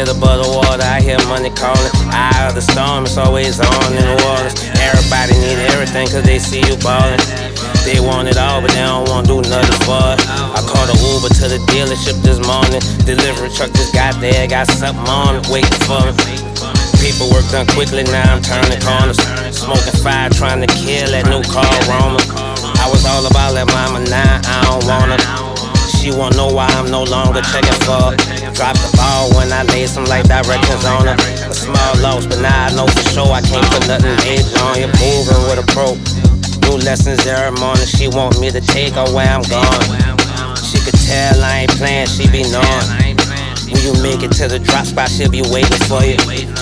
head above the water, I hear money calling. Eye of the storm, it's always on in the waters. Everybody need everything cause they see you ballin'. They want it all, but they don't want to do nothing for it. I called an Uber to the dealership this morning. Delivery truck just got there, got something on it, waiting for me. Paperwork done quickly, now I'm turning corners. Smoking fire, trying to kill that new car Roman. I was all about that mama, now I don't want her. She won't know why I'm no longer checking for her. Dropped the ball when I laid some light directions on her. A small loss, but now I know for sure I can't put nothing major on you. Moving with a pro. New lessons every morning, she want me to take her where I'm going. She could tell I ain't playing, she be knowing. When you make it to the drop spot, she'll be waiting for you.